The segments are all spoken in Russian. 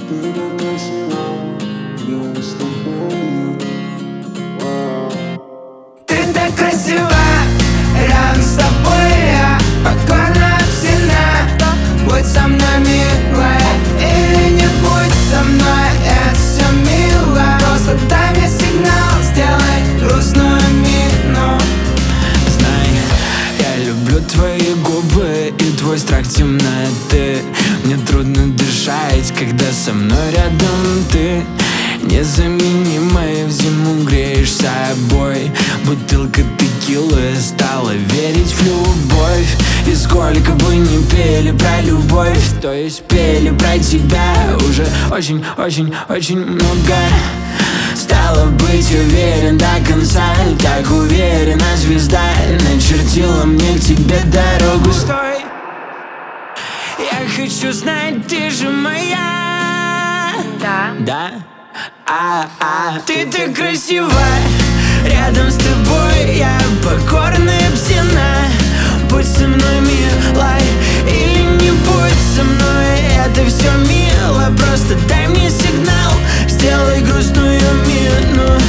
Ты так красива, я с тобой. Ты так красива, рядом с тобой я покорно обсена. Будь со мной, милая, или не будь со мной, это все мило. Просто дай мне сигнал, сделай грустную мину. Знай, я люблю твои губы и твой страх темноты. Мне трудно дышать, когда со мной рядом ты. Незаменимая, в зиму греешь собой. Бутылка текилы стала верить в любовь. И сколько бы ни пели про любовь, то есть пели про тебя уже очень много. Стало быть уверен до конца, так уверена звезда начертила мне к тебе дорогу. Стой, я хочу знать, ты же моя. Да? Ты так красива, рядом с тобой я покорно обсена. Будь со мной, милой, или не будь со мной, это все мило. Просто дай мне сигнал, сделай грустную мину.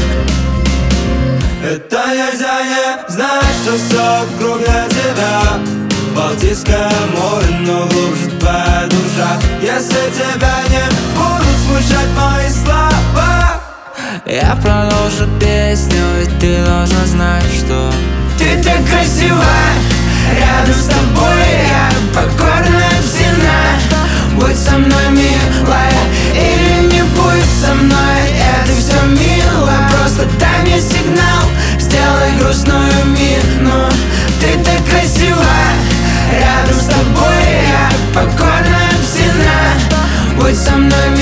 Это нельзя не знать, что все вокруг для тебя. Балтийское море, но глубже твоя душа. Если тебя не будут смущать мои слова, я продолжу песню, ведь ты должна знать, что ты так красива, рядом с тобой я покорно обсена. Будь со мной, милая, или не будь со мной, это все мило. Просто дай мне сигнал, сделай грустную мину. Ты так красива, рядом с тобой я покорно обсена. Будь со мной,